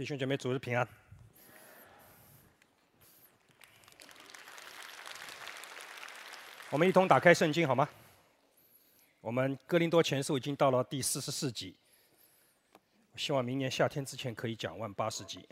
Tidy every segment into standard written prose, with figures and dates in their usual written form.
弟兄姐妹，主日平安。我们一同打开圣经好吗？我们哥林多前书已经到了第44集，希望明年夏天之前可以讲完80集。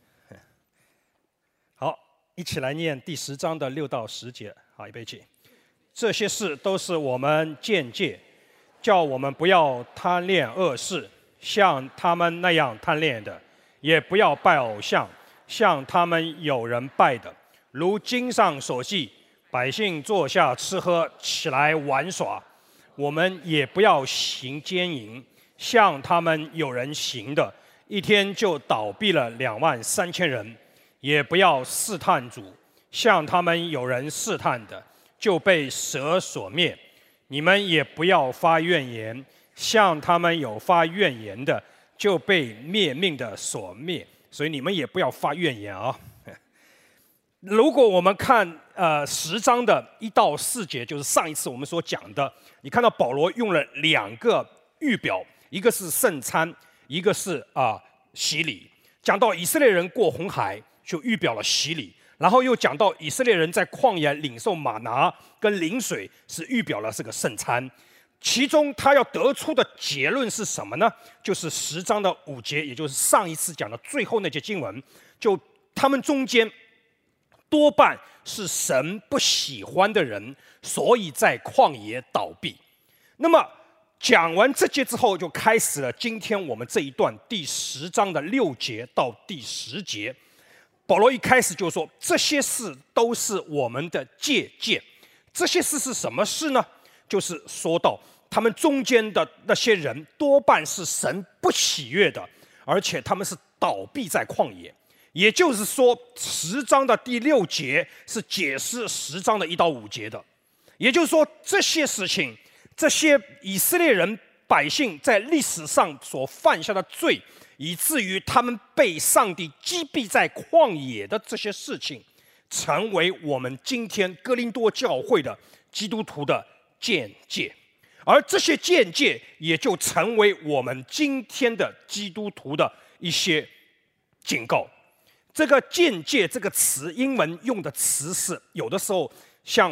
好，一起来念第10章的6到10节。好，预备起。这些事都是我们鉴戒，叫我们不要贪恋恶事，像他们那样贪恋的；也不要拜偶像，像他们有人拜的。如经上所记，百姓坐下吃喝，起来玩耍。我们也不要行奸淫，像他们有人行的，一天就倒闭了23000人。也不要试探主，像他们有人试探的，就被蛇所灭。你们也不要发怨言，像他们有发怨言的，就被灭命的所灭。所以你们也不要发怨言啊。如果我们看10章的1到4节，就是上一次我们所讲的，你看到保罗用了2个预表，一个是圣餐，一个是洗礼。讲到以色列人过红海，就预表了洗礼，然后又讲到以色列人在旷野领受玛拿跟灵水，是预表了这个圣餐。其中他要得出的结论是什么呢？就是10章的5节，也就是上一次讲的最后那节经文，就他们中间多半是神不喜欢的人，所以在旷野倒闭。那么讲完这节之后，就开始了今天我们这一段第10章的6节到第10节。保罗一开始就说，这些事都是我们的戒鉴。这些事是什么事呢？就是说到他们中间的那些人多半是神不喜悦的，而且他们是倒闭在旷野。也就是说10章的第6节是解释10章的1到5节的。也就是说，这些事情，这些以色列人百姓在历史上所犯下的罪，以至于他们被上帝击毙在旷野的这些事情，成为我们今天哥林多教会的基督徒的鉴戒，而这些鉴戒也就成为我们今天的基督徒的一些警告。这个鉴戒这个词，英文用的词是有的时候像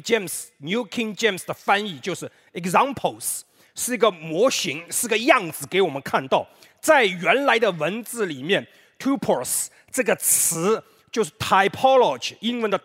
New King James 的翻译就是 examples， 是一个模型，是个样子给我们看到。在原来的文字里面 tupos 这个词就是 typology， 英文的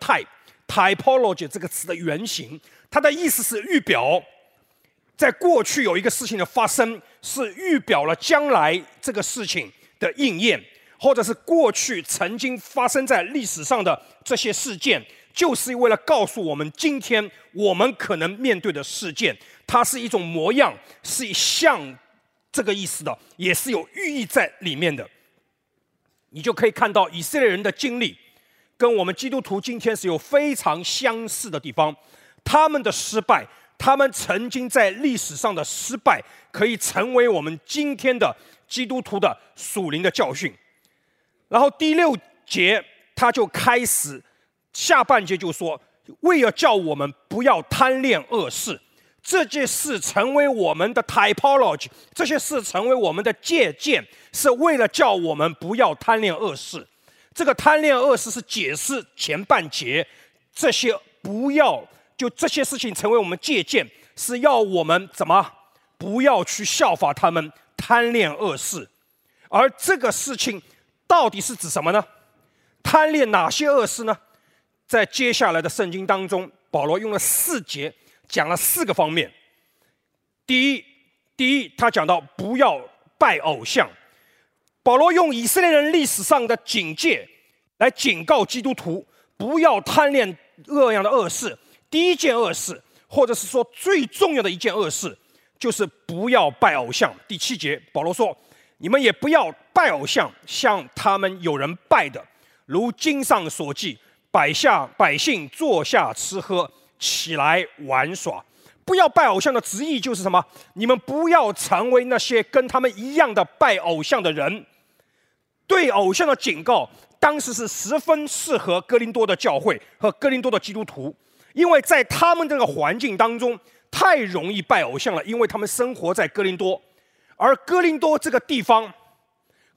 typology 这个词的原型，它的意思是预表，在过去有一个事情的发生，是预表了将来这个事情的应验，或者是过去曾经发生在历史上的这些事件，就是为了告诉我们今天我们可能面对的事件，它是一种模样，是像这个意思的，也是有寓意在里面的。你就可以看到以色列人的经历跟我们基督徒今天是有非常相似的地方。他们的失败，他们曾经在历史上的失败，可以成为我们今天的基督徒的属灵的教训。然后第6节他就开始，下半节就说，为了叫我们不要贪恋恶事，这件事成为我们的 typology， 这些事成为我们的戒鉴，是为了叫我们不要贪恋恶事。这个贪恋恶事是解释前半节，这些不要，就这些事情成为我们戒鉴，是要我们怎么不要去效法他们贪恋恶事。而这个事情到底是指什么呢？贪恋哪些恶事呢？在接下来的圣经当中，保罗用了4节讲了4个方面。第一，他讲到不要拜偶像。保罗用以色列人历史上的警戒来警告基督徒不要贪恋各样的恶事。第一件恶事，或者是说最重要的一件恶事，就是不要拜偶像。第7节，保罗说，你们也不要拜偶像，像他们有人拜的。如经上所记，百姓坐下吃喝，起来玩耍。不要拜偶像的直译就是什么？你们不要成为那些跟他们一样的拜偶像的人。对偶像的警告，当时是十分适合哥林多的教会和哥林多的基督徒，因为在他们这个环境当中太容易拜偶像了，因为他们生活在哥林多，而哥林多这个地方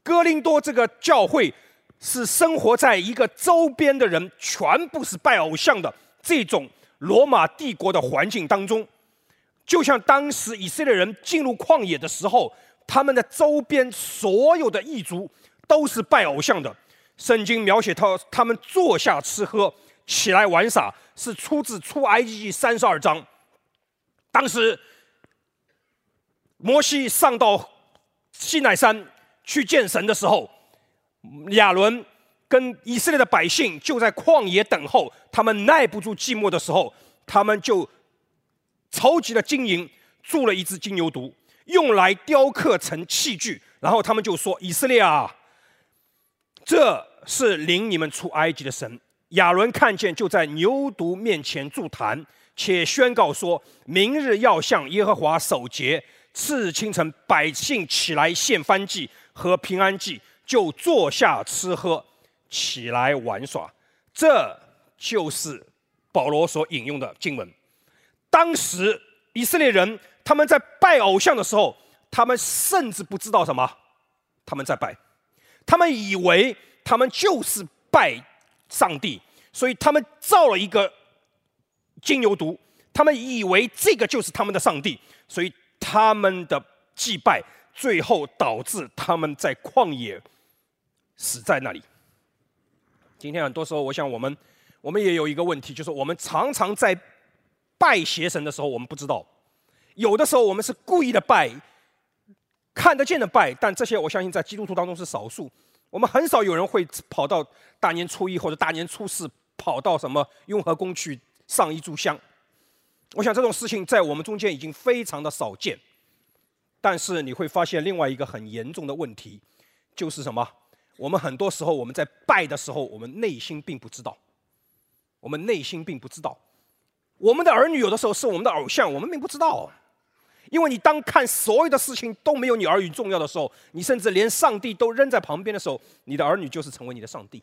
哥林多这个教会是生活在一个周边的人全部是拜偶像的这种罗马帝国的环境当中，就像当时以色列人进入旷野的时候，他们的周边所有的异族都是拜偶像的。圣经描写他们坐下吃喝，起来玩耍，是出自出埃及记32章。当时摩西上到西乃山去见神的时候，亚伦跟以色列的百姓就在旷野等候，他们耐不住寂寞的时候，他们就筹集了金银，铸了一只金牛犊，用来雕刻成器具，然后他们就说：以色列啊，这是领你们出埃及的神。亚伦看见，就在牛犊面前筑坛，且宣告说：明日要向耶和华守节，次日清晨，百姓起来献燔祭和平安祭，就坐下吃喝，起来玩耍。这就是保罗所引用的经文。当时以色列人他们在拜偶像的时候，他们甚至不知道什么他们在拜，他们以为他们就是拜上帝，所以他们造了一个金牛犊，他们以为这个就是他们的上帝，所以他们的祭拜最后导致他们在旷野死在那里。今天很多时候，我想我们也有一个问题，就是我们常常在拜邪神的时候，我们不知道，有的时候我们是故意的拜，看得见的拜，但这些我相信在基督徒当中是少数。我们很少有人会跑到大年初一或者大年初四跑到什么雍和宫去上一炷香。我想这种事情在我们中间已经非常的少见。但是你会发现另外一个很严重的问题，就是什么？我们很多时候我们在拜的时候，我们内心并不知道，我们内心并不知道，我们的儿女有的时候是我们的偶像，我们并不知道。因为你当看所有的事情都没有你儿女重要的时候，你甚至连上帝都扔在旁边的时候，你的儿女就是成为你的上帝。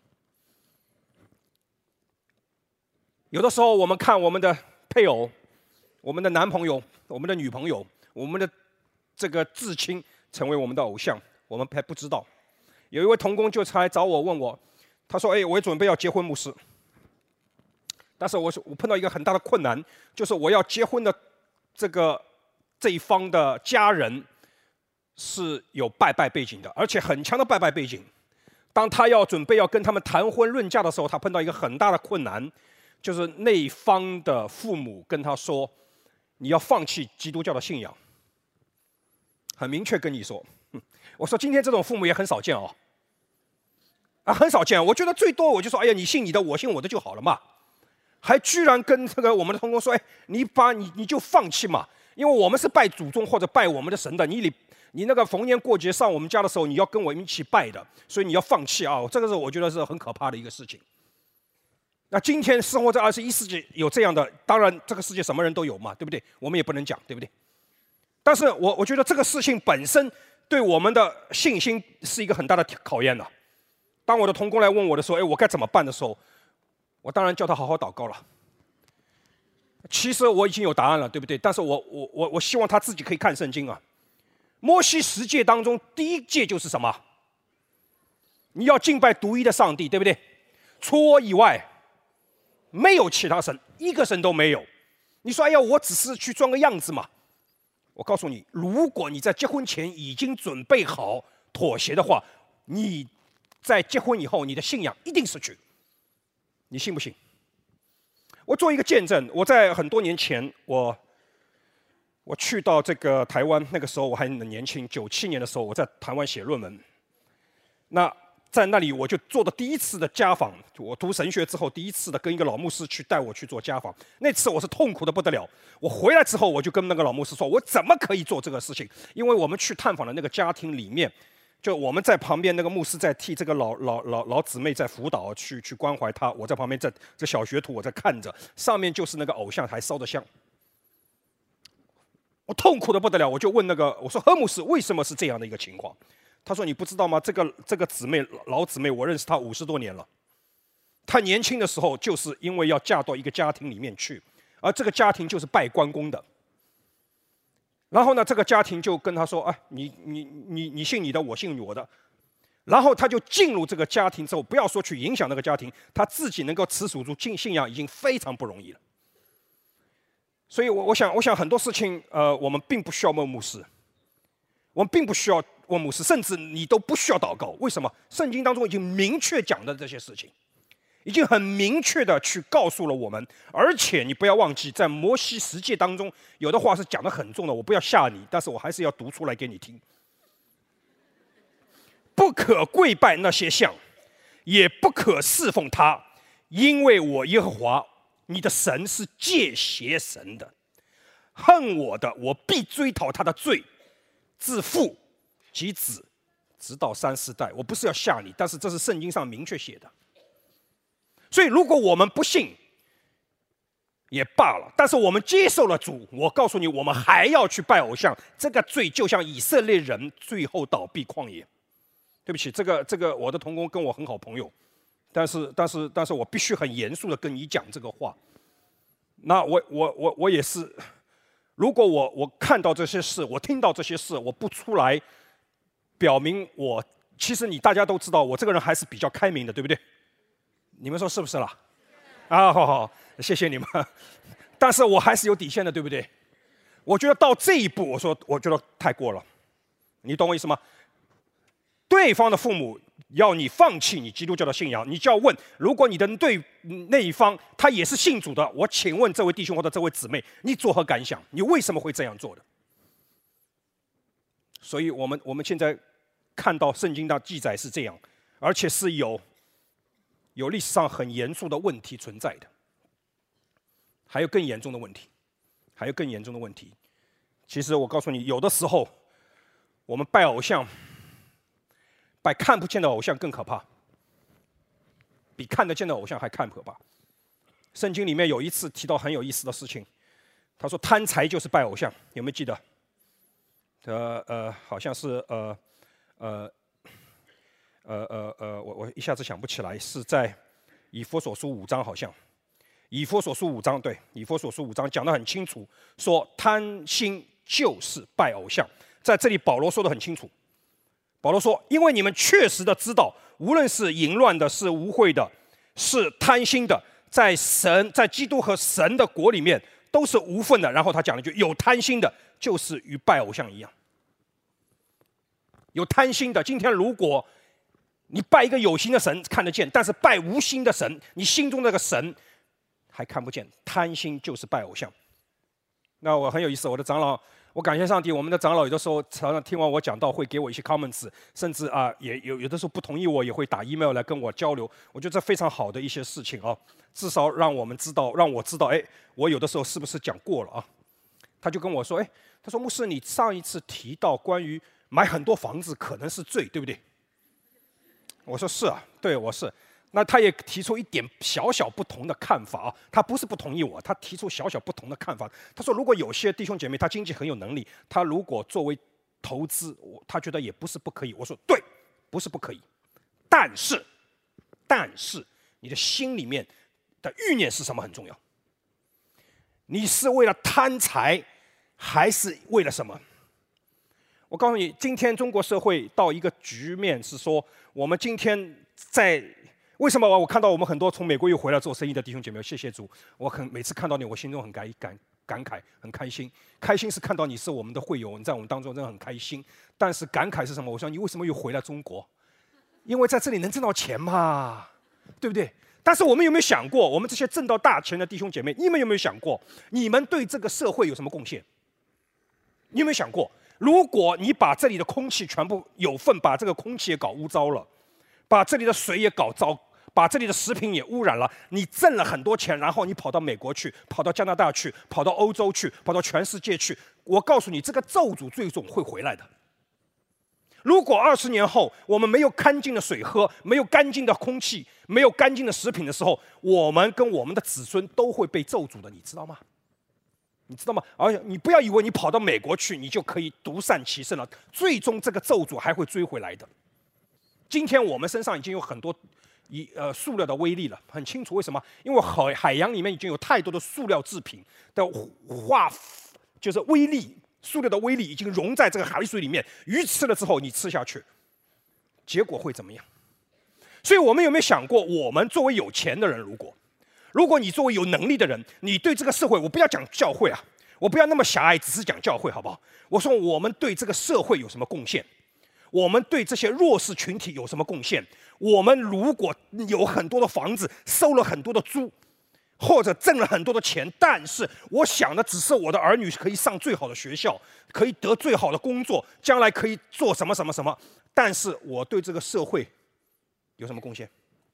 有的时候我们看我们的配偶、我们的男朋友、我们的女朋友、我们的这个至亲成为我们的偶像，我们还不知道。有一位同工就来找我问我，他说：我也准备要结婚，牧师，但是我碰到一个很大的困难，就是我要结婚的这一方的家人是有拜背景的，而且很强的拜背景。当他准备要跟他们谈婚论嫁的时候，他碰到一个很大的困难，就是那一方的父母跟他说：你要放弃基督教的信仰。很明确跟你说，我说今天这种父母也很少见哦，很少见。我觉得最多我就说：哎呀，你信你的，我信我的就好了嘛。还居然跟这个我们的同工说：你就放弃嘛。因为我们是拜祖宗或者拜我们的神的，你那个逢年过节上我们家的时候，你要跟我一起拜的，所以你要放弃啊！这个是我觉得是很可怕的一个事情。那今天生活在21世纪有这样的，当然这个世界什么人都有嘛，对不对？我们也不能讲，对不对？但是我觉得这个事情本身对我们的信心是一个很大的考验了。当我的同工来问我的时候，我该怎么办的时候，我当然叫他好好祷告了。其实我已经有答案了，对不对？但是我希望他自己可以看圣经啊。摩西10诫当中，第1诫就是什么？你要敬拜独一的上帝，对不对？除我以外，没有其他神，一个神都没有。你说：哎呀，我只是去装个样子嘛。我告诉你，如果你在结婚前已经准备好妥协的话，你在结婚以后，你的信仰一定失去。你信不信？我做一个见证，我在很多年前，我去到这个台湾，那个时候我还很年轻，97年的时候，我在台湾写论文。那在那里我就做的第一次的家访，我读神学之后第一次的跟一个老牧师带我去做家访。那次我是痛苦的不得了。我回来之后，我就跟那个老牧师说，我怎么可以做这个事情？因为我们去探访的那个家庭里面，就我们在旁边，那个牧师在替这个老姊妹在辅导，去关怀她。我在旁边，这小学徒我在看着，上面就是那个偶像还烧着香。我痛苦的不得了，我就问我说：何牧师，为什么是这样的一个情况？他说：你不知道吗？这个姊妹，老姊妹，我认识她50多年了。她年轻的时候就是因为要嫁到一个家庭里面去，而这个家庭就是拜关公的。然后呢，这个家庭就跟他说：你信你的，我信我的。 然后他就进入这个家庭之后，不要说去影响那个家庭，他自己能够持守住信仰已经非常不容易了。所以我想很多事情，我们并不需要问牧师，我们并不需要问牧师，甚至你都不需要祷告。为什么？圣经当中已经明确讲的这些事情，已经很明确的去告诉了我们。而且你不要忘记，在摩西十诫当中，有的话是讲得很重的，我不要吓你，但是我还是要读出来给你听。不可跪拜那些像，也不可侍奉他，因为我耶和华你的神是戒邪神的。恨我的，我必追讨他的罪，自父及子，直到3、4代。我不是要吓你，但是这是圣经上明确写的。所以如果我们不信也罢了，但是我们接受了主，我告诉你，我们还要去拜偶像，这个罪就像以色列人最后倒闭旷野。对不起，这个我的同工跟我很好朋友，但是我必须很严肃的跟你讲这个话。那我也是，如果我看到这些事，我听到这些事，我不出来表明我，其实大家都知道，我这个人还是比较开明的，对不对？你们说是不是啦？啊，好，谢谢你们。但是我还是有底线的，对不对？我觉得到这一步，我觉得太过了，你懂我意思吗？对方的父母要你放弃你基督教的信仰，你就要问：如果你的对那一方他也是信主的，我请问这位弟兄或者这位姊妹，你作何感想？你为什么会这样做的？所以我们现在看到圣经的记载是这样，而且是有历史上很严肃的问题存在的，还有更严重的问题，其实我告诉你，有的时候我们拜偶像。拜看不见的偶像更可怕，比看得见的偶像还看可怕。圣经里面有一次提到很有意思的事情，他说贪财就是拜偶像，有没有记得？好像是我一下子想不起来，是在以弗所书5章，好像以弗所书5章，对，以弗所书5章讲得很清楚，说贪心就是拜偶像。在这里保罗说得很清楚。保罗说：“因为你们确实的知道，无论是淫乱的，是污秽的，是贪心的，在基督和神的国里面都是无份的。”然后他讲了一句：“有贪心的，就是与拜偶像一样。有贪心的，今天如果你拜一个有心的神看得见，但是拜无心的神，你心中那个神还看不见。贪心就是拜偶像。”那我很有意思，我的长老。我感谢上帝，我们的长老有的时候常常听完我讲道，会给我一些 comments， 甚至也有的时候不同意我，也会打 email 来跟我交流。我觉得这非常好的一些事情啊，至少让我知道，我有的时候是不是讲过了啊？他就跟我说，他说牧师，你上一次提到关于买很多房子可能是罪，对不对？我说是啊，对，我是。那他也提出一点小小不同的看法啊，他不是不同意我，他提出小小不同的看法。他说，如果有些弟兄姐妹他经济很有能力，他如果作为投资，他觉得也不是不可以。我说对，不是不可以，但是你的心里面的欲念是什么很重要。你是为了贪财，还是为了什么？我告诉你，今天中国社会到一个局面是说，我们今天为什么我看到我们很多从美国又回来做生意的弟兄姐妹，谢谢主，每次看到你，我心中很感慨，很开心。开心是看到你是我们的会友，你在我们当中真的很开心。但是感慨是什么？我说你为什么又回来中国？因为在这里能挣到钱嘛，对不对？但是我们有没有想过，我们这些挣到大钱的弟兄姐妹，你们有没有想过，你们对这个社会有什么贡献？你有没有想过，如果你把这里的空气全部有份把这个空气也搞污糟了，把这里的水也搞糟，把这里的食品也污染了，你挣了很多钱，然后你跑到美国去，跑到加拿大去，跑到欧洲去，跑到全世界去，我告诉你，这个咒诅最终会回来的。如果20年后我们没有干净的水喝，没有干净的空气，没有干净的食品的时候，我们跟我们的子孙都会被咒诅的，你知道吗？你知道吗？而且你不要以为你跑到美国去，你就可以独善其身了，最终这个咒诅还会追回来的。今天我们身上已经有很多塑料的微粒了，很清楚为什么？因为海洋里面已经有太多的塑料制品的就是微粒，塑料的微粒已经溶在这个海水里面，鱼吃了之后你吃下去， 结果会怎么样？所以我们有没有想过，我们作为有钱的人，如果你作为有能力的人，你对这个社会，我不要讲教会啊，我不要那么狭隘，只是讲教会好不好？我说我们对这个社会有什么贡献？我们对这些弱势群体有什么贡献？我们如果有很多的房子，收了很多的租，或者挣了很多的钱，但是我想的只是我的儿女可以上最好的学校，可以得最好的工作，将来可以做什么什么什么，但是我对这个社会有什么贡献？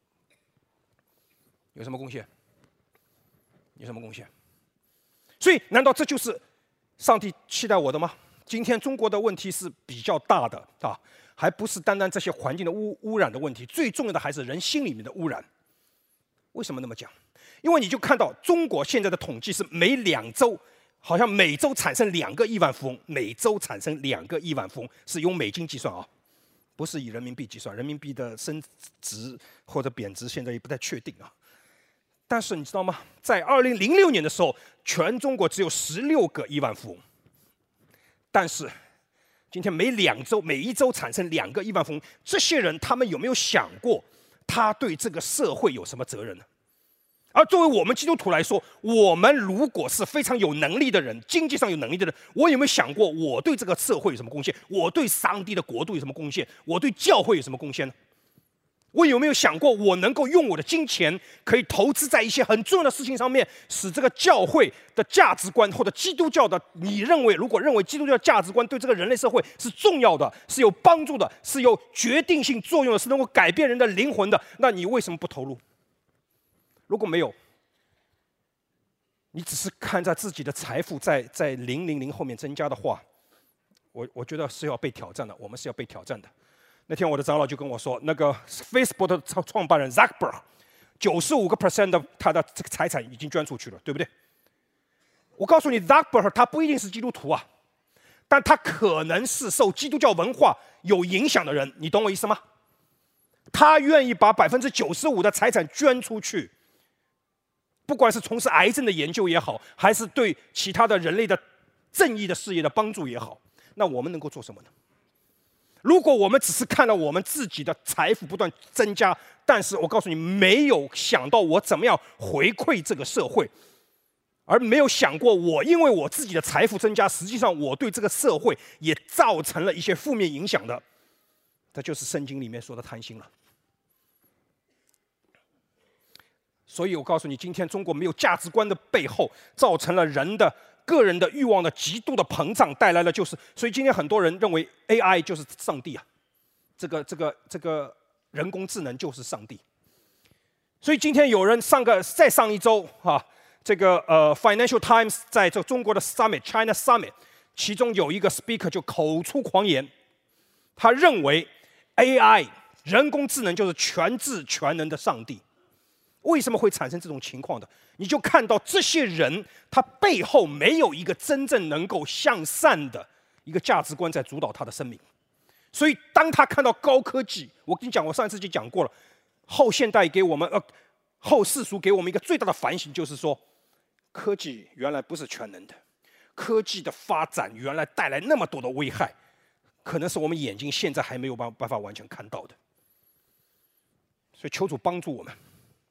有什么贡献？有什么贡献？所以，难道这就是上帝期待我的吗？今天中国的问题是比较大的啊，还不是单单这些环境的污染的问题，最重要的还是人心里面的污染。为什么那么讲？因为你就看到中国现在的统计是每2周，好像每周产生2个亿万富翁，每周产生2个亿万富翁，是用美金计算啊，不是以人民币计算，人民币的升值或者贬值现在也不太确定啊。但是你知道吗？在2006年的时候，全中国只有16个亿万富翁。但是今天每一周产生2个亿万富翁，这些人他们有没有想过，他对这个社会有什么责任呢？而作为我们基督徒来说，我们如果是非常有能力的人，经济上有能力的人，我有没有想过我对这个社会有什么贡献？我对上帝的国度有什么贡献？我对教会有什么贡献呢？我有没有想过，我能够用我的金钱，可以投资在一些很重要的事情上面，使这个教会的价值观或者基督教的，如果认为基督教价值观对这个人类社会是重要的，是有帮助的，是有决定性作用的，是能够改变人的灵魂的，那你为什么不投入？如果没有，你只是看在自己的财富在000后面增加的话，我觉得是要被挑战的，我们是要被挑战的。那天我的长老就跟我说，那个 Facebook 的创办人 Zuckerberg 95% 的他的这个财产已经捐出去了，对不对？我告诉你 ，Zuckerberg 他不一定是基督徒啊，但他可能是受基督教文化有影响的人，你懂我意思吗？他愿意把95%的财产捐出去，不管是从事癌症的研究也好，还是对其他的人类的正义的事业的帮助也好，那我们能够做什么呢？如果我们只是看到我们自己的财富不断增加，但是我告诉你，没有想到我怎么样回馈这个社会，而没有想过因为我自己的财富增加，实际上我对这个社会也造成了一些负面影响的，这就是圣经里面说的贪心了。所以我告诉你，今天中国没有价值观的背后，造成了个人的欲望的极度的膨胀，带来了所以今天很多人认为 AI 就是上帝啊，这个人工智能就是上帝。所以今天有人再上一周啊，这个Financial Times 在这中国的 China Summit， 其中有一个 speaker 就口出狂言，他认为 AI 人工智能就是全智全能的上帝。为什么会产生这种情况的？你就看到这些人，他背后没有一个真正能够向善的一个价值观在主导他的生命。所以，当他看到高科技，我跟你讲，我上一次就讲过了，后现代给我们后世俗给我们一个最大的反省，就是说，科技原来不是全能的，科技的发展原来带来那么多的危害，可能是我们眼睛现在还没有办法完全看到的。所以，求主帮助我们。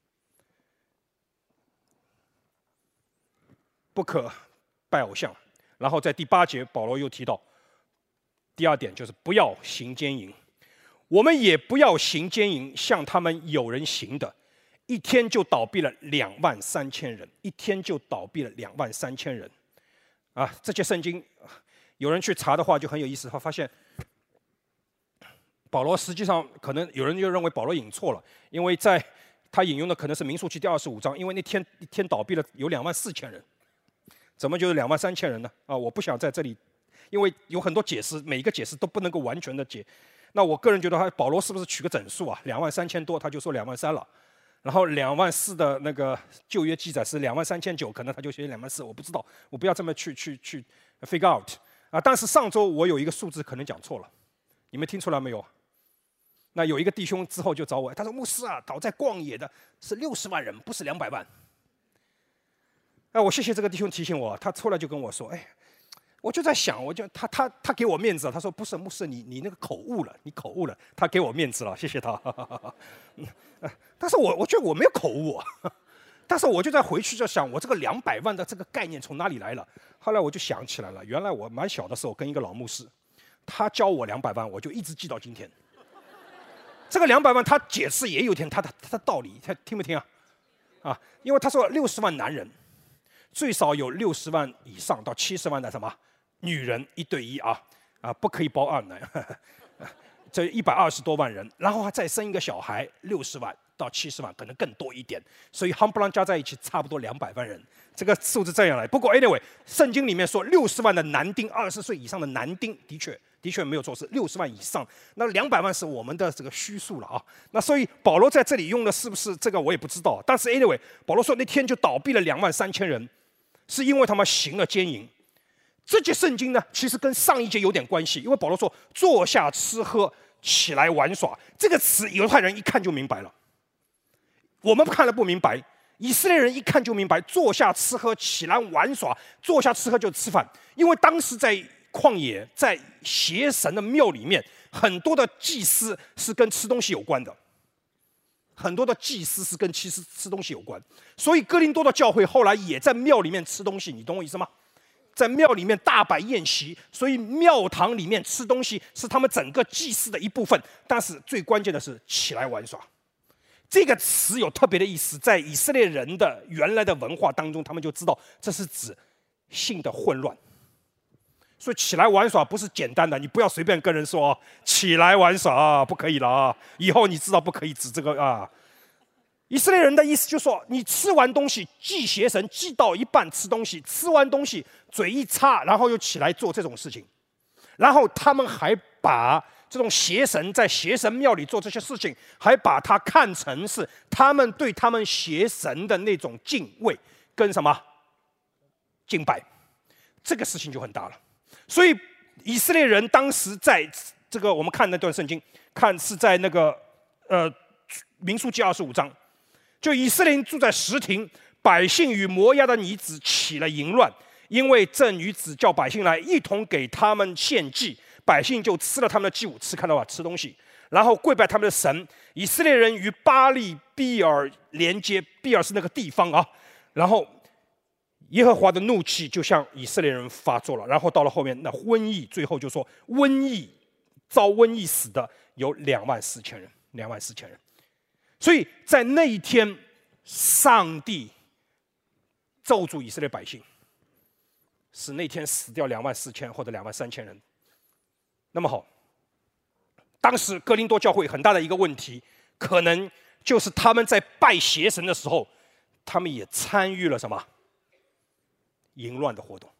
不可拜偶像，然后在第8节，保罗又提到第2点，就是不要行奸淫。我们也不要行奸淫，像他们有人行的，一天就倒闭了23000人，一天就倒闭了23000人。啊，这些圣经，有人去查的话就很有意思，他发现保罗实际上可能有人就认为保罗引错了，因为他引用的可能是民数记第25章，因为那天一天倒闭了有24000人。怎么就是23000人呢？啊，我不想在这里，因为有很多解释，每一个解释都不能够完全的解。那我个人觉得，保罗是不是取个整数啊？23000多，他就说23000了。然后24000的那个旧约记载是23900，可能他就写24000，我不知道，我不要这么去 figure out 啊。但是上周我有一个数字可能讲错了，你们听出来没有？那有一个弟兄之后就找我，他说：“牧师啊，倒在旷野的是60万人，不是200万。”我谢谢这个弟兄提醒我，他后来就跟我说：“哎， 我就在想，他给我面子了，他说不是牧师，你那个口误了，你口误了，他给我面子了，谢谢他。但是我觉得我没有口误，但是我就在回去就想，我这个200万的这个概念从哪里来了？后来我就想起来了，原来我蛮小的时候跟一个老牧师，他教我200万，我就一直记到今天。这个200万他解释也有点他的道理，他听不听啊？因为他说60万男人，最少有60万以上到70万的什么女人1对1不可以包2男，这120多万人，然后再生一个小孩，60万到70万，可能更多一点，所以夯不啷加在一起差不多200万人，这个数字这样来。不过 anyway， 圣经里面说60万的男丁，20岁以上的男丁，的确没有错，是60万以上。那200万是我们的这个虚数了那所以保罗在这里用的是不是这个我也不知道。但是 anyway， 保罗说那天就倒闭了23000人，是因为他们行了奸淫。这节圣经呢，其实跟上一节有点关系，因为保罗说坐下吃喝，起来玩耍，这个词犹太人一看就明白了，我们看了不明白，以色列人一看就明白。坐下吃喝，起来玩耍，坐下吃喝就是吃饭，因为当时在旷野，在邪神的庙里面，很多的祭司是跟吃东西有关的，很多的祭司是跟吃东西有关，所以哥林多的教会后来也在庙里面吃东西，你懂我意思吗？在庙里面大摆宴席，所以庙堂里面吃东西是他们整个祭祀的一部分。但是最关键的是起来玩耍，这个词有特别的意思，在以色列人的原来的文化当中，他们就知道这是指性的混乱。所以起来玩耍不是简单的，你不要随便跟人说起来玩耍不可以了以后你知道不可以指这个以色列人的意思就是说，你吃完东西祭邪神，祭到一半吃东西，吃完东西嘴一擦，然后又起来做这种事情。然后他们还把这种邪神在邪神庙里做这些事情，还把它看成是他们对他们邪神的那种敬畏跟什么敬拜，这个事情就很大了。所以以色列人当时在这个我们看那段圣经，看是在那个民数记25章。就以色列人住在什亭，百姓与摩押的女子起了淫乱，因为这女子叫百姓来一同给他们献祭，百姓就吃了他们的祭物，看到吧，吃东西，然后跪拜他们的神。以色列人与巴力比尔连接，比尔是那个地方然后耶和华的怒气就向以色列人发作了。然后到了后面，那瘟疫，最后就说遭瘟疫死的有24000人，24000人。所以在那一天，上帝咒诅以色列百姓，使那天死掉24000或者23000人。那么好，当时哥林多教会很大的一个问题，可能就是他们在拜邪神的时候，他们也参与了什么淫乱的活动。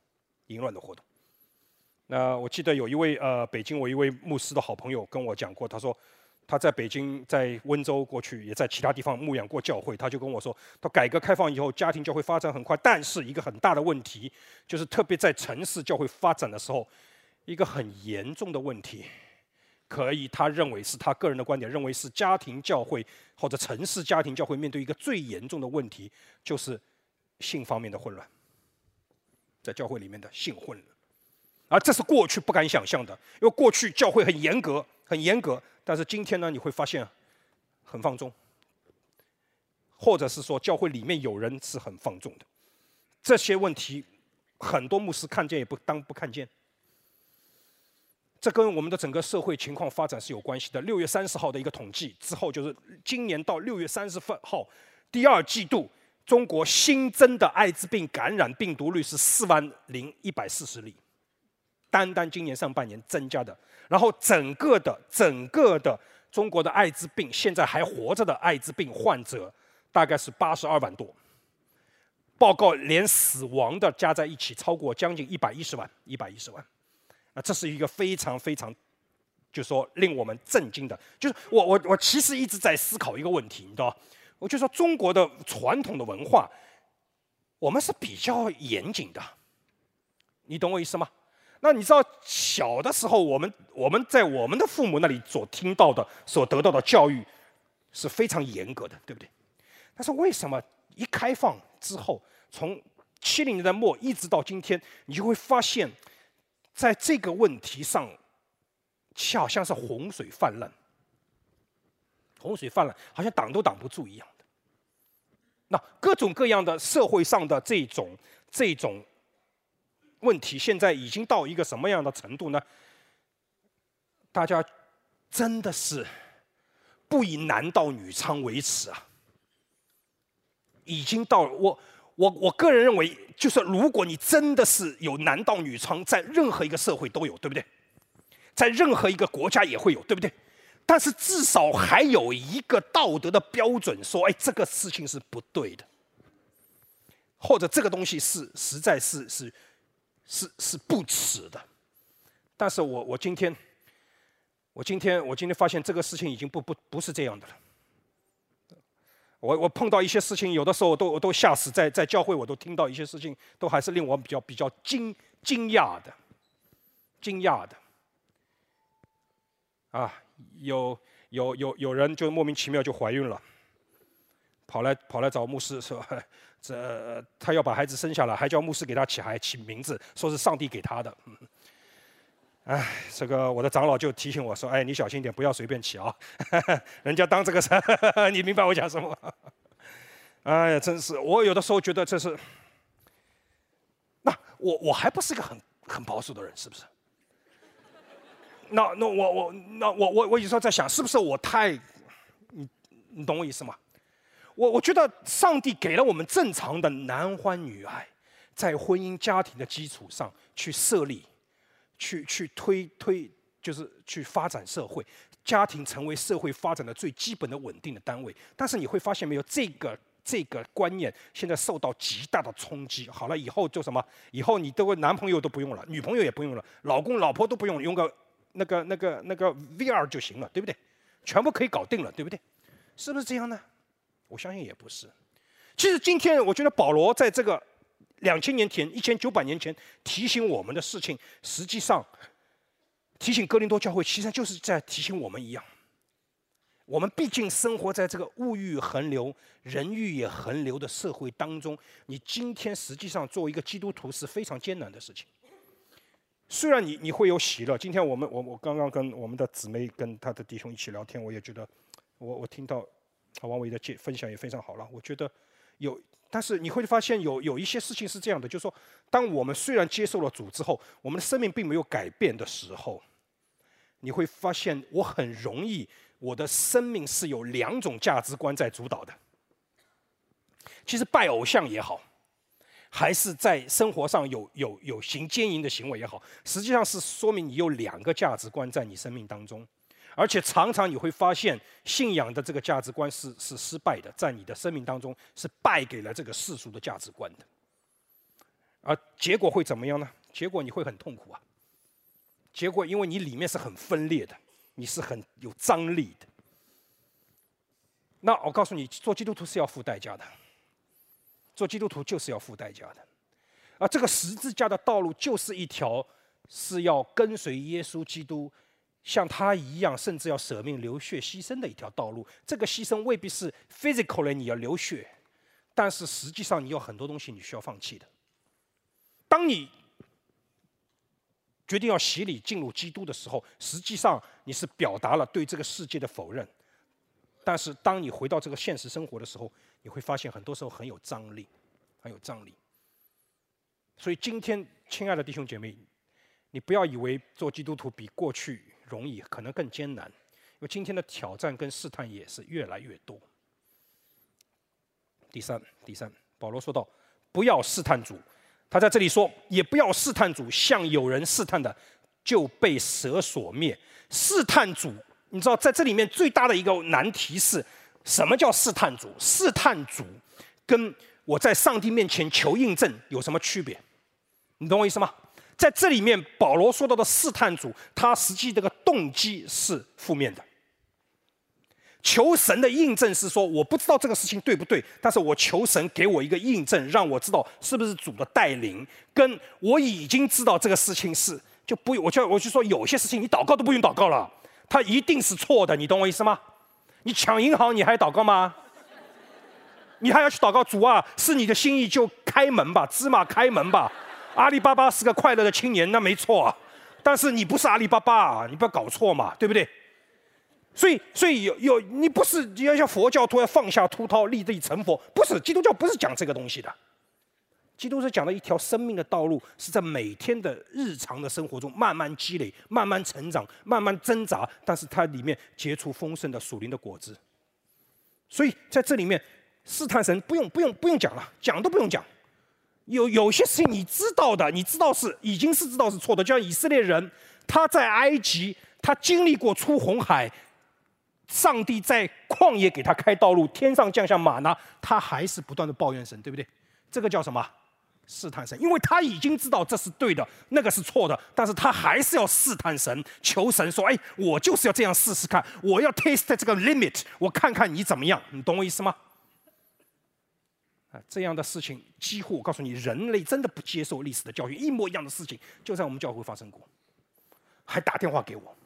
那我记得有一位北京我一位牧师的好朋友跟我讲过，他说他在北京、在温州过去，也在其他地方牧养过教会。他就跟我说，他改革开放以后，家庭教会发展很快，但是一个很大的问题，就是特别在城市教会发展的时候，一个很严重的问题，他认为是他个人的观点，认为是家庭教会或者城市家庭教会面对一个最严重的问题，就是性方面的混乱，在教会里面的性混乱。而这是过去不敢想象的，因为过去教会很严格，但是今天呢，你会发现很放纵，或者是说教会里面有人是很放纵的。这些问题，很多牧师看见也不当不看见。这跟我们的整个社会情况发展是有关系的。6月30号的一个统计之后，就是今年到6月30号，第二季度中国新增的艾滋病感染病毒率是40140例。单今年上半年增加的，然后整个的中国的艾滋病现在还活着的艾滋病患者大概是82万多，报告连死亡的加在一起超过将近110万。这是一个非常非常，就是说令我们震惊的。就是我其实一直在思考一个问题，你知道，我就说中国的传统的文化，我们是比较严谨的，你懂我意思吗？那你知道小的时候，我们在我们的父母那里所听到的、所得到的教育是非常严格的，对不对？但是为什么一开放之后，从70年代末一直到今天，你就会发现在这个问题上，好像是洪水泛滥，洪水泛滥，好像挡都挡不住一样的。那各种各样的社会上的这种问题，现在已经到一个什么样的程度呢？大家真的是不以男盗女娼为耻啊！已经到了我个人认为，就是如果你真的是有男盗女娼，在任何一个社会都有，对不对？在任何一个国家也会有，对不对？但是至少还有一个道德的标准，说，哎，这个事情是不对的，或者这个东西是实在是不耻的。但是我今天发现这个事情已经不是这样的了。我碰到一些事情，有的时候我都吓死，在教会我都听到一些事情，都还是令我比较惊讶的。啊，有人就莫名其妙就怀孕了，跑来找牧师说，他要把孩子生下来，还叫牧师给他起名字，说是上帝给他的。这个我的长老就提醒我说，哎，你小心点，不要随便起啊，人家当这个你明白我讲什么？哎呀，真是，我有的时候觉得这是，那我还不是个很保守的人，是不是？那我有时候在想，是不是我太，你懂我意思吗？我觉得上帝给了我们正常的男欢女爱，在婚姻家庭的基础上去设立。去推，就是去发展社会，家庭成为社会发展的最基本的稳定的单位。但是你会发现没有，这个观念现在受到极大的冲击。好了，以后就什么？以后你男朋友都不用了，女朋友也不用了，老公老婆都不用了，用个那个 VR 就行了，对不对？全部可以搞定了，对不对？是不是这样呢？我相信也不是。其实今天我觉得保罗在这个2000年前、1900年前提醒我们的事情，实际上提醒哥林多教会，其实就是在提醒我们一样。我们毕竟生活在这个物欲横流、人欲也横流的社会当中，你今天实际上作为一个基督徒是非常艰难的事情。虽然你会有喜乐，今天我刚刚跟我们的姊妹跟他的弟兄一起聊天，我也觉得我听到王伟的分享也非常好了，我觉得但是你会发现有一些事情是这样的，就是说，当我们虽然接受了主之后，我们的生命并没有改变的时候，你会发现我很容易，我的生命是有2种价值观在主导的。其实拜偶像也好，还是在生活上有行奸淫的行为也好，实际上是说明你有2个价值观在你生命当中。而且常常你会发现，信仰的这个价值观是失败的，在你的生命当中是败给了这个世俗的价值观的。而结果会怎么样呢？结果你会很痛苦啊。结果因为你里面是很分裂的，你是很有张力的。那我告诉你，做基督徒是要付代价的。做基督徒就是要付代价的。而这个十字架的道路就是一条是要跟随耶稣基督，像他一样，甚至要舍命流血牺牲的一条道路。这个牺牲未必是 physically 你要流血，但是实际上你有很多东西你需要放弃的。当你决定要洗礼进入基督的时候，实际上你是表达了对这个世界的否认。但是当你回到这个现实生活的时候，你会发现很多时候很有张力，很有张力。所以今天，亲爱的弟兄姐妹，你不要以为做基督徒比过去容易，可能更艰难，因为今天的挑战跟试探也是越来越多。第三，保罗说到，不要试探主。他在这里说，也不要试探主，像有人试探的，就被蛇所灭。试探主，你知道，在这里面最大的一个难题是，什么叫试探主？试探主跟我在上帝面前求印证有什么区别？你懂我意思吗？在这里面，保罗说到的试探主，他实际这个动机是负面的。求神的印证是说，我不知道这个事情对不对，但是我求神给我一个印证，让我知道是不是主的带领。跟我已经知道这个事情是，我就说有些事情你祷告都不用祷告了，它一定是错的，你懂我意思吗？你抢银行你还祷告吗？你还要去祷告主啊，是你的心意就开门吧，芝麻开门吧。阿里巴巴是个快乐的青年，那没错啊。 但是你不是阿里巴巴，你不要搞错嘛，对不对？所以你不是要像佛教徒要放下屠刀立地成佛，不是，基督教不是讲这个东西的。基督是讲了一条生命的道路，是在每天的日常的生活中慢慢积累、慢慢成长、慢慢挣扎，但是它里面结出丰盛的属灵的果子。所以在这里面，试探神不用讲了，讲都不用讲。有些事情你知道的，你知道已经是知道是错的，就像以色列人，他在埃及，他经历过出红海。上帝在旷野给他开道路，天上降下玛拿，他还是不断的抱怨神，对不对？这个叫什么？试探神，因为他已经知道这是对的，那个是错的，但是他还是要试探神，求神说：“哎，我就是要这样试试看，我要 taste 这个 limit， 我看看你怎么样。”你懂我意思吗？这样的事情几乎我告诉你，人类真的不接受历史的教训，一模一样的事情就在我们教会发生过，还打电话给我。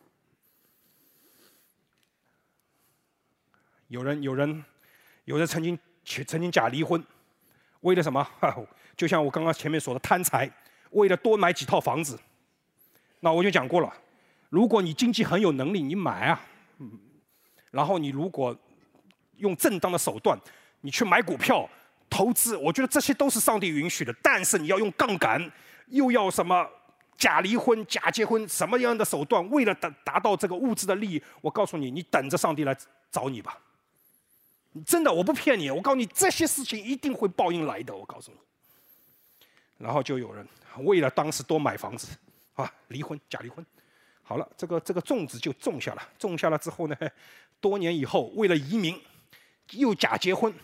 有人曾经假离婚，为了什么？就像我刚刚前面说的贪财，为了多买几套房子。那我就讲过了，如果你经济很有能力，你买啊，然后你如果用正当的手段，你去买股票投资，我觉得这些都是上帝允许的。但是你要用杠杆，又要什么假离婚、假结婚，什么样的手段，为了达到这个物质的利益，我告诉你，你等着上帝来找你吧。真的，我不骗你，我告诉你，这些事情一定会报应来的。我告诉你，然后就有人为了当时多买房子啊，离婚，假离婚。好了，这个种子就种下了，种下了之后呢，多年以后为了移民，又假结婚。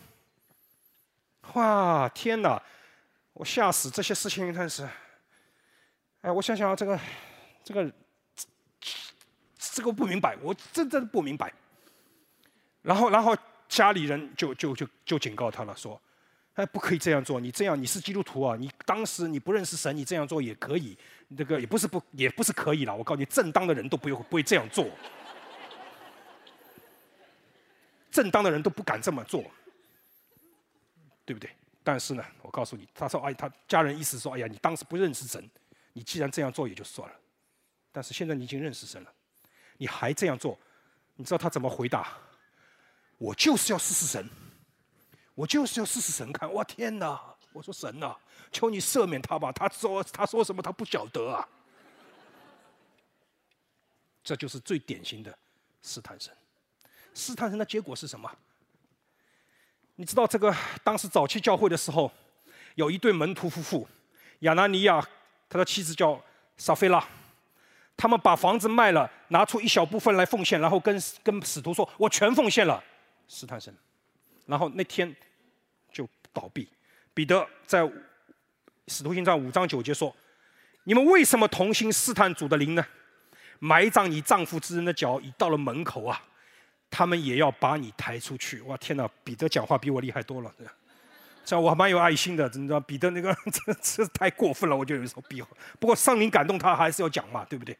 哇，天哪！我吓死！这些事情真是，哎，我想想这个不明白，我真的不明白。然后。家里人就警告他了，说：“哎，不可以这样做。你这样，你是基督徒啊，你当时你不认识神，你这样做也可以。这个也不是可以了。我告诉你，正当的人都不会这样做，正当的人都不敢这么做，对不对？但是呢，我告诉你，他说，哎，他家人意思说，哎呀，你当时不认识神，你既然这样做也就算了。但是现在你已经认识神了，你还这样做，你知道他怎么回答？”我就是要试试神，我就是要试试神看。哇，天哪！我说神啊，求你赦免他吧。他说什么？他不晓得啊。这就是最典型的试探神。试探神的结果是什么？你知道这个当时早期教会的时候，有一对门徒夫妇，亚拿尼亚他的妻子叫撒菲拉，他们把房子卖了，拿出一小部分来奉献，然后跟使徒说：“我全奉献了。”试探神，然后那天就倒闭。彼得在使徒行传5章9节说：“你们为什么同心试探主的灵呢？埋葬你丈夫之人的脚已到了门口啊，他们也要把你抬出去。”哇，天哪！彼得讲话比我厉害多了。这样我还蛮有爱心的，你知道，彼得那个这太过分了，我就有时候比。不过圣灵感动他，还是要讲嘛，对不对？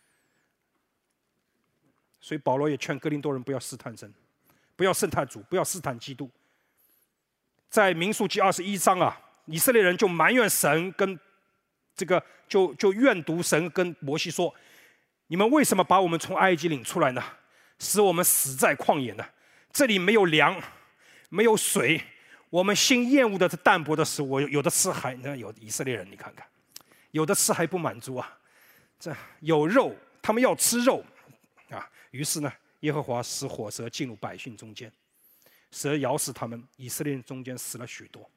所以保罗也劝哥林多人不要试探神。不要试探主，不要试探基督。在民数记21章啊，以色列人就埋怨神，跟这个就怨毒神跟摩西说：“你们为什么把我们从埃及领出来呢？使我们死在旷野呢？这里没有粮，没有水，我们心厌恶的是淡薄的食物，有的吃还有以色列人，你看看，有的吃还不满足啊！这有肉，他们要吃肉啊！于是呢。”耶和华使火蛇进入百姓中间，蛇咬死他们，以色列人中间死了许多。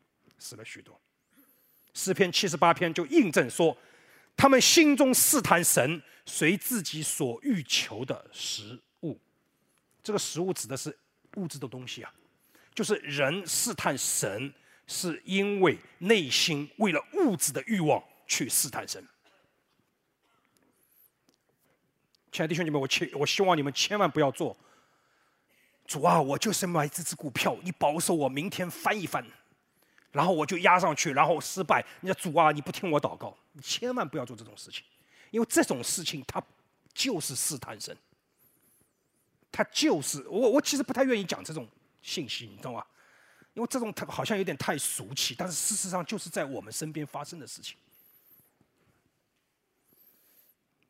诗篇78篇就印证说，他们心中试探神，随自己所欲求的食物。这个食物指的是物质的东西啊，就是人试探神，是因为内心为了物质的欲望去试探神。亲爱的弟兄姐妹，我希望你们千万不要做。主啊，我就是买这只股票，你保守我明天翻一翻，然后我就压上去，然后失败。你说主啊，你不听我祷告，你千万不要做这种事情，因为这种事情它就是试探神。它就是我其实不太愿意讲这种信息，你知道吗？因为这种好像有点太俗气，但是事实上就是在我们身边发生的事情。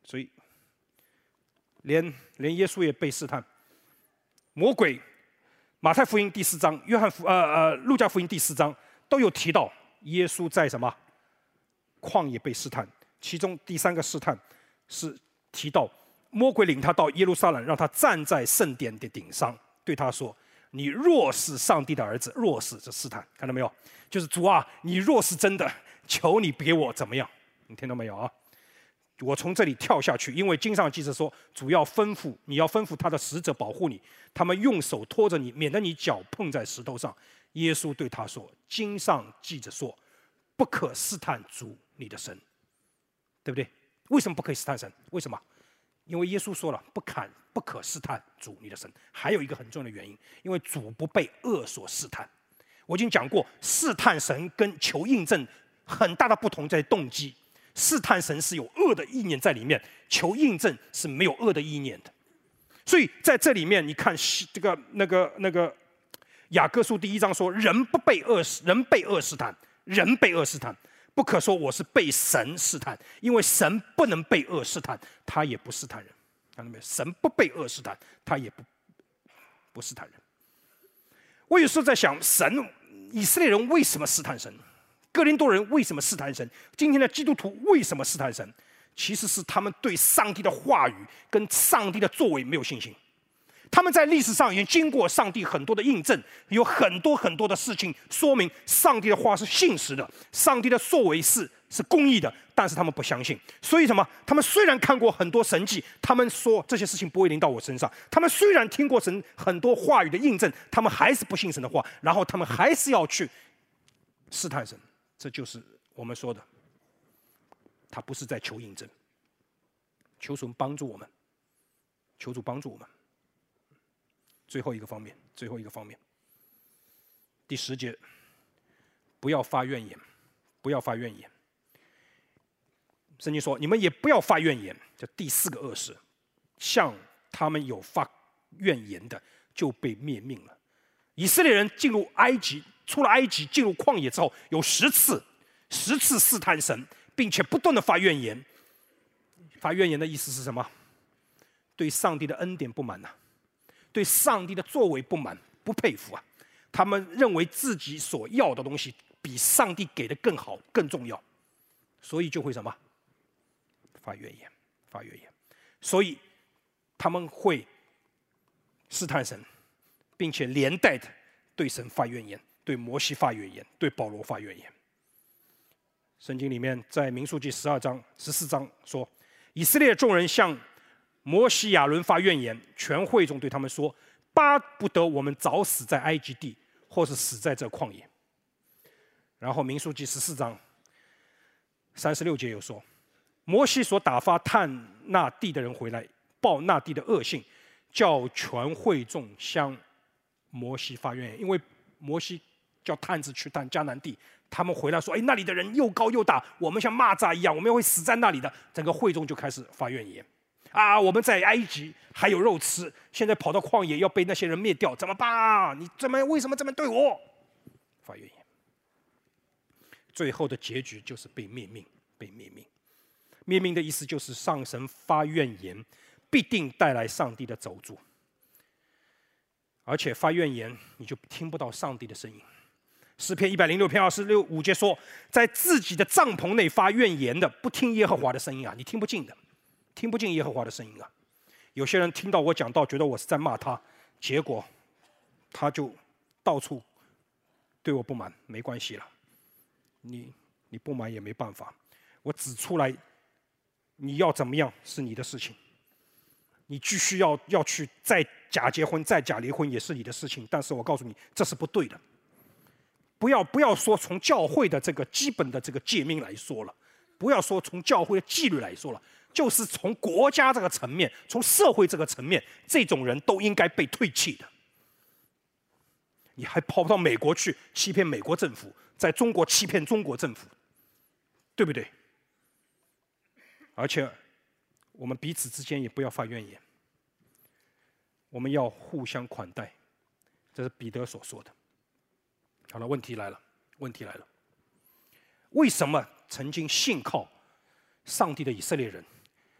所以连耶稣也被试探，魔鬼，马太福音第4章、路加福音第4章都有提到耶稣在什么旷野被试探。其中第3个试探是提到魔鬼领他到耶路撒冷，让他站在圣殿的顶上，对他说：“你若是上帝的儿子，若是这试探，看到没有？就是主啊，你若是真的，求你别我怎么样？你听到没有啊？我从这里跳下去，因为经上记着说，主要你要吩咐他的使者保护你，他们用手托着你，免得你脚碰在石头上。”耶稣对他说：“经上记着说，不可试探主你的神。”对不对？为什么不可以试探神？为什么？因为耶稣说了，不可试探主你的神。还有一个很重要的原因，因为主不被恶所试探。我已经讲过，试探神跟求印证很大的不同在动机。试探神是有恶的意念在里面，求印证是没有恶的意念的。所以在这里面，你看这个那个雅各书第1章说，人被恶试探，人被恶试探。不可说我是被神试探，因为神不能被恶试探，他也不试探人。看到没有？神不被恶试探，他也不试探人。我有时候在想，以色列人为什么试探神？哥林多人为什么试探神？今天的基督徒为什么试探神？其实是他们对上帝的话语跟上帝的作为没有信心。他们在历史上已经经过上帝很多的印证，有很多的事情说明上帝的话是信实的，上帝的作为是公义的，但是他们不相信。所以什么？他们虽然看过很多神迹，他们说这些事情不会临到我身上。他们虽然听过神很多话语的印证，他们还是不信神的话，然后他们还是要去试探神。这就是我们说的，他不是在求印证。求神帮助我们，求主帮助我们。最后一个方面，第10节，不要发怨言，不要发怨言。圣经说，你们也不要发怨言。这第4个恶事，像他们有发怨言的，就被灭命了。以色列人出了埃及，进入旷野之后，有10次试探神，并且不断的发怨言。发怨言的意思是什么？对上帝的恩典不满呐。对上帝的作为不满，不佩服啊！他们认为自己所要的东西比上帝给的更好、更重要，所以就会什么？发怨言。所以他们会试探神，并且连带的对神发怨言，对摩西发怨言，对保罗发怨言。圣经里面在民数记14章说，以色列众人向摩西亚伦发怨言，全会众对他们说：“巴不得我们早死在埃及地，或是死在这旷野。”然后民数记14章36节有说，摩西所打发探那地的人回来，报那地的恶性，叫全会众向摩西发怨言。因为摩西叫探子去探迦南地，他们回来说：“那里的人又高又大，我们像蚂蚱一样，我们会死在那里的。”整个会众就开始发怨言。我们在埃及还有肉吃，现在跑到旷野要被那些人灭掉，怎么办？你为什么这么对我？发怨言。最后的结局就是被灭命。灭命的意思就是上神发怨言，必定带来上帝的咒诅，而且发怨言你就听不到上帝的声音。诗篇106篇25节说，在自己的帐篷内发怨言的，不听耶和华的声音啊，你听不进耶和华的声音啊。有些人听到我讲道，觉得我是在骂他，结果他就到处对我不满。没关系了，你不满也没办法，我指出来，你要怎么样是你的事情，你继续要去再假结婚再假离婚也是你的事情，但是我告诉你，这是不对的。不要说从教会的这个基本的这个诫命来说了，不要说从教会的纪律来说了，就是从国家这个层面，从社会这个层面，这种人都应该被退弃的。你还跑到美国去欺骗美国政府，在中国欺骗中国政府，对不对？而且我们彼此之间也不要发怨言，我们要互相款待，这是彼得所说的。好了，问题来了，为什么曾经信靠上帝的以色列人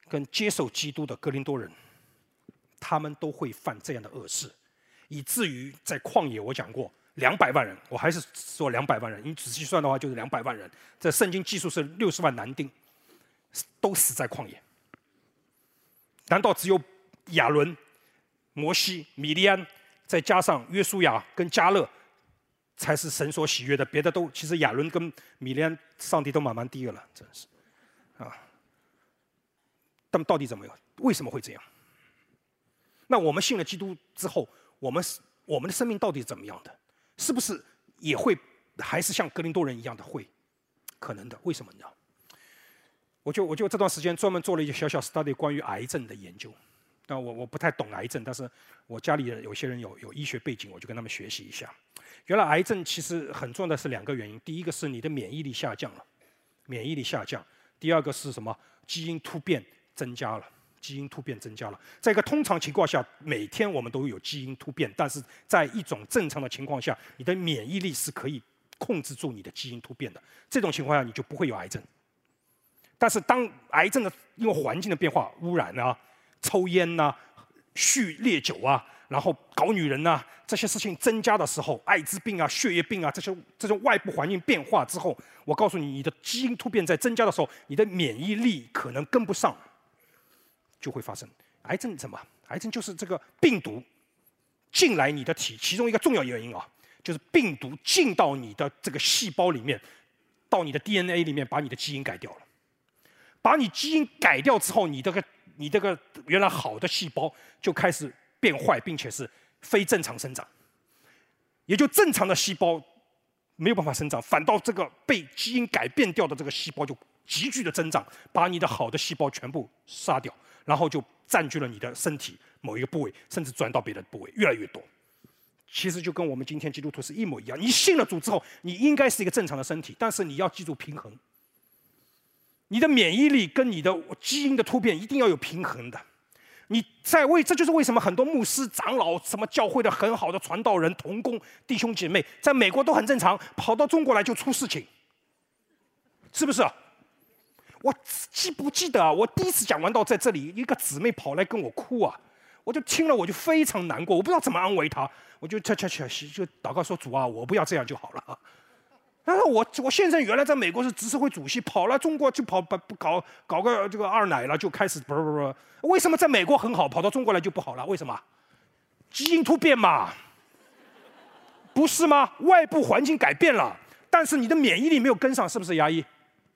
跟接受基督的哥林多人，他们都会犯这样的恶事，以至于在旷野我讲过200万人，我还是说200万人，你仔细算的话就是200万人。这圣经记述是60万男丁，都死在旷野。难道只有亚伦、摩西、米利安，再加上约书亚跟迦勒，才是神所喜悦的？别的都其实亚伦跟米利安，上帝都蛮低的了，真是啊。他们到底怎么样？为什么会这样？那我们信了基督之后，我们的生命到底怎么样的？是不是也会还是像哥林多人一样的会？可能的。为什么呢？我就这段时间专门做了一个小小 study 关于癌症的研究。那我不太懂癌症，但是我家里有些人有医学背景，我就跟他们学习一下。原来癌症其实很重要的是2个原因，第一个是你的免疫力下降了，免疫力下降；第二个是什么？基因突变增加了。基因突变增加了，在一个通常情况下，每天我们都有基因突变，但是在一种正常的情况下，你的免疫力是可以控制住你的基因突变的。这种情况下，你就不会有癌症。但是当癌症的因为环境的变化、污染啊、抽烟啊、酗烈酒啊，然后搞女人啊这些事情增加的时候，艾滋病啊、血液病啊这种外部环境变化之后，我告诉你，你的基因突变在增加的时候，你的免疫力可能跟不上。就会发生癌症。什么？癌症就是这个病毒进来你的体，其中一个重要原因啊，就是病毒进到你的这个细胞里面，到你的 DNA 里面，把你的基因改掉了。把你基因改掉之后，你这个原来好的细胞就开始变坏，并且是非正常生长，也就正常的细胞没有办法生长，反倒这个被基因改变掉的这个细胞就急剧的增长，把你的好的细胞全部杀掉。然后就占据了你的身体某一个部位，甚至转到别的部位，越来越多。其实就跟我们今天基督徒是一模一样。你信了主之后，你应该是一个正常的身体，但是你要记住平衡。你的免疫力跟你的基因的突变一定要有平衡的。这就是为什么很多牧师、长老、什么教会的很好的传道人、同工、弟兄姐妹，在美国都很正常，跑到中国来就出事情，是不是？我不记得啊！我第一次讲完到在这里，一个姊妹跑来跟我哭啊，我就听了，我就非常难过，我不知道怎么安慰她，我就就祷告说：“主啊，我不要这样就好了。”但是我先生原来在美国是执事会主席，跑来中国就搞个这个二奶了，就开始不，为什么在美国很好，跑到中国来就不好了？为什么？基因突变嘛，不是吗？外部环境改变了，但是你的免疫力没有跟上，是不是，牙医？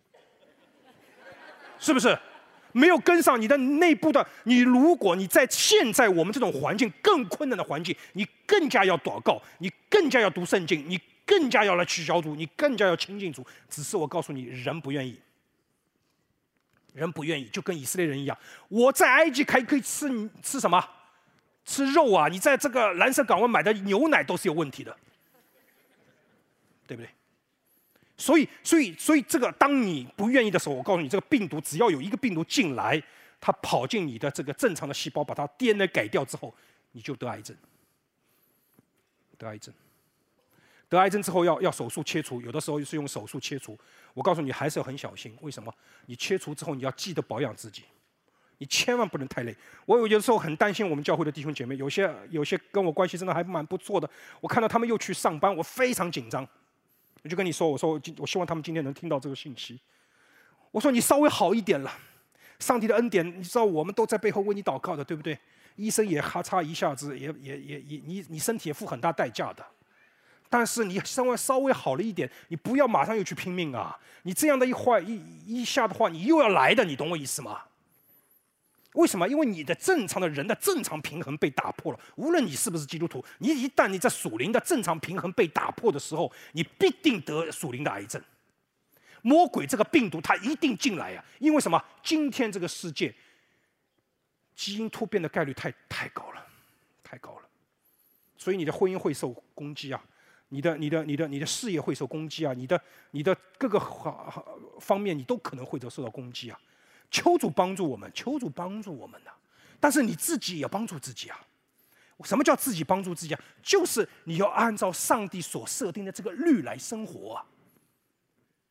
是不是没有跟上你的内部的？如果你在现在我们这种环境更困难的环境，你更加要祷告，你更加要读圣经，你更加要来去小组，你更加要亲近主。只是我告诉你，人不愿意，人不愿意，就跟以色列人一样。我在埃及可以吃什么？吃肉啊！你在这个蓝色港湾买的牛奶都是有问题的，对不对？所以，这个当你不愿意的时候，我告诉你，这个病毒只要有一个病毒进来，它跑进你的这个正常的细胞，把它 DNA 改掉之后，你就得癌症。得癌症，得癌症之后要手术切除，有的时候是用手术切除。我告诉你，还是要很小心。为什么？你切除之后，你要记得保养自己，你千万不能太累。我有的时候很担心我们教会的弟兄姐妹，有些跟我关系真的还蛮不错的，我看到他们又去上班，我非常紧张。我就跟你说，我希望他们今天能听到这个信息。我说你稍微好一点了，上帝的恩典，你知道我们都在背后为你祷告的，对不对？医生也咔嚓一下子，你身体也付很大代价的。但是你稍微好了一点，你不要马上又去拼命啊！你这样的一下的话，你又要来的，你懂我意思吗？为什么？因为你的正常的人的正常平衡被打破了。无论你是不是基督徒，一旦你在属灵的正常平衡被打破的时候，你必定得属灵的癌症。魔鬼这个病毒它一定进来啊！因为什么？今天这个世界基因突变的概率太高了，太高了。所以你的婚姻会受攻击啊，你的事业会受攻击啊，你的各个方面你都可能会受到攻击啊。求主帮助我们，求主帮助我们呐！但是你自己也要帮助自己啊。什么叫自己帮助自己啊？就是你要按照上帝所设定的这个律来生活啊。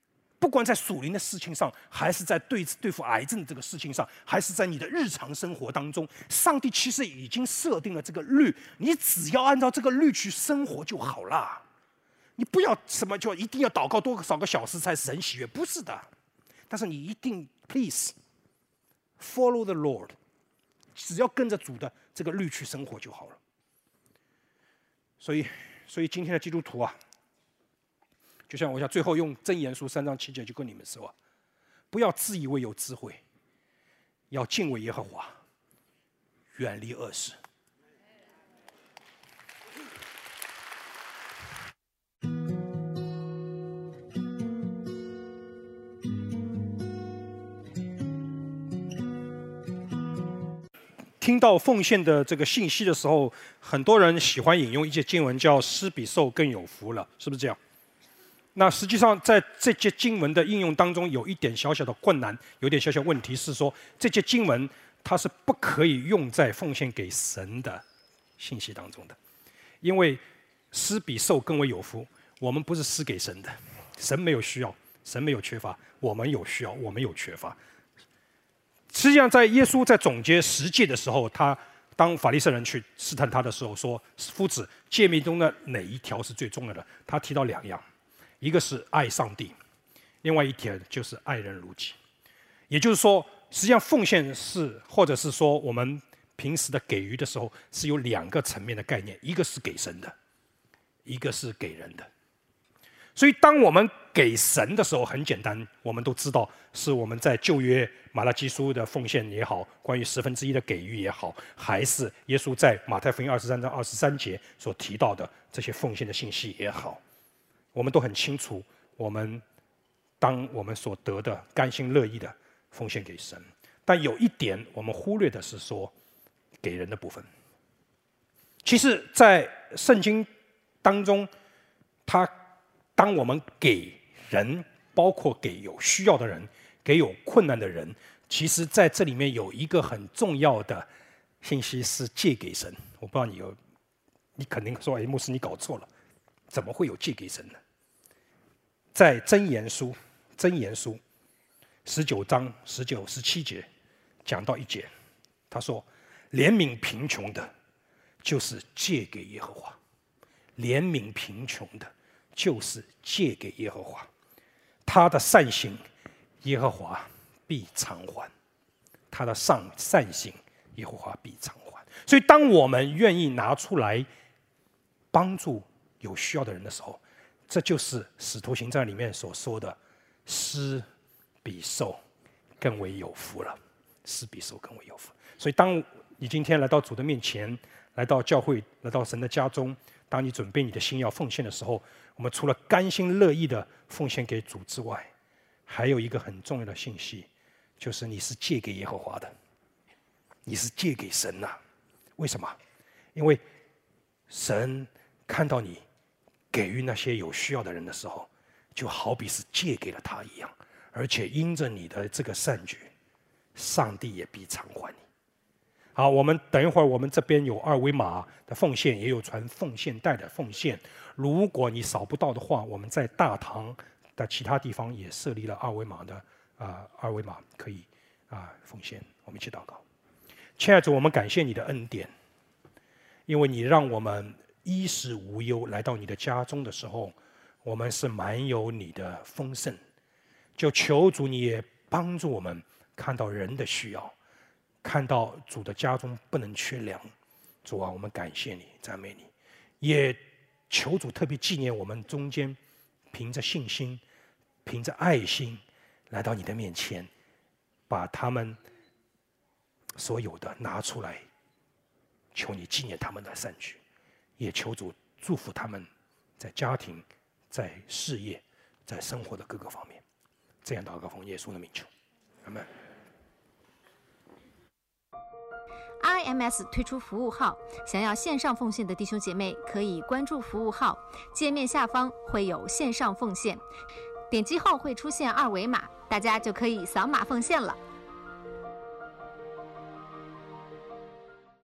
不管在属灵的事情上，还是在对付癌症这个事情上，还是在你的日常生活当中，上帝其实已经设定了这个律，你只要按照这个律去生活就好了。你不要什么就一定要祷告多少个小时才使人喜悦，不是的。但是你一定 please follow the Lord， 只要跟着主的这个律去生活就好了。所以今天的基督徒啊，就像我想最后用箴言书3章7节就跟你们说啊，不要自以为有智慧，要敬畏耶和华，远离恶事。听到奉献的这个信息的时候，很多人喜欢引用一节经文，叫"施比受更有福了"，是不是这样？那实际上，在这节经文的应用当中，有一点小小的困难，有点小小问题是说，这节经文它是不可以用在奉献给神的信息当中的，因为施比受更为有福，我们不是施给神的，神没有需要，神没有缺乏，我们有需要，我们有缺乏。实际上，在耶稣在总结10诫的时候，他当法利赛人去试探他的时候说："夫子，诫命中的哪一条是最重要的？"他提到2样，一个是爱上帝，另外一点就是爱人如己。也就是说，实际上奉献是，或者是说我们平时的给予的时候，是有2个层面的概念，一个是给神的，一个是给人的。所以，当我们给神的时候，很简单，我们都知道是我们在旧约马拉基书的奉献也好，关于1/10的给予也好，还是耶稣在马太福音23章23节所提到的这些奉献的信息也好，我们都很清楚，当我们所得的甘心乐意的奉献给神。但有一点我们忽略的是说，给人的部分。其实，在圣经当中，当我们给人，包括给有需要的人，给有困难的人，其实在这里面有一个很重要的信息是借给神。我不知道你肯定说，牧师你搞错了，怎么会有借给神呢？在箴言书19章19、17节讲到一节，他说："怜悯贫穷的，就是借给耶和华；怜悯贫穷的，就是借给耶和华。他的善行，耶和华必偿还；他的善行，耶和华必偿还。"所以，当我们愿意拿出来帮助有需要的人的时候，这就是《使徒行传》里面所说的"施比受更为有福了"，施比受更为有福。所以，当你今天来到主的面前，来到教会，来到神的家中，当你准备你的心要奉献的时候，我们除了甘心乐意的奉献给主之外，还有一个很重要的信息，就是你是借给耶和华的，你是借给神呐。为什么？因为神看到你给予那些有需要的人的时候，就好比是借给了他一样，而且因着你的这个善举，上帝也必偿还你。好，我们等一会儿，我们这边有2维码的奉献，也有传奉献袋的奉献。如果你扫不到的话，我们在大堂的其他地方也设立了2维码的2维码可以奉献。我们一起祷告。亲爱的主，我们感谢你的恩典，因为你让我们衣食无忧，来到你的家中的时候，我们是满有你的丰盛。就求主你也帮助我们看到人的需要，看到主的家中不能缺粮。主啊，我们感谢你，赞美你，也求主特别纪念我们中间凭着信心，凭着爱心来到你的面前，把他们所有的拿出来，求你纪念他们的善举，也求主祝福他们在家庭、在事业、在生活的各个方面。这样祷告奉耶稣的名求，阿们。 RMS 推出服务号，想要线上奉献的弟兄姐妹可以关注服务号，界面下方会有线上奉献，点击后会出现2维码，大家就可以扫码奉献了。